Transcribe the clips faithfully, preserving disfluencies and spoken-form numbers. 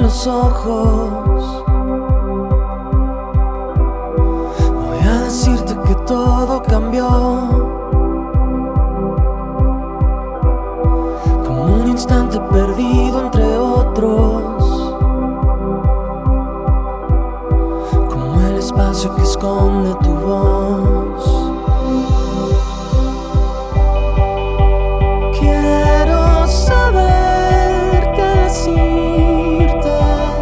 los ojos. Voy a decirte que todo cambió, como un instante perdido entre otros, como el espacio que esconde tu voz. Quiero saber qué decirte.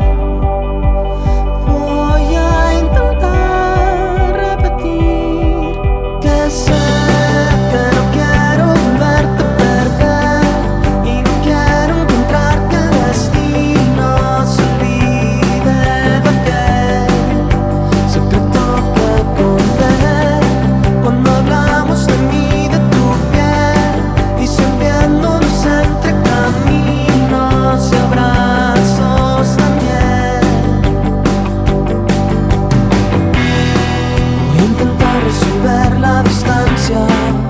Voy a intentar repetir que sé que no quiero volverte a perder y no quiero encontrar que el destino se olvide de aquel secreto que acordé cuando hablamos de mí, de tu piel, y sintiéndonos entre caminos y abrazos también. Voy a intentar resolver la distancia.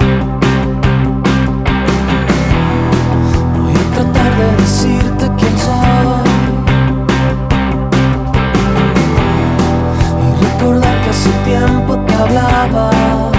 Voy a tratar de decirte quién soy y recordar que hace tiempo te hablaba.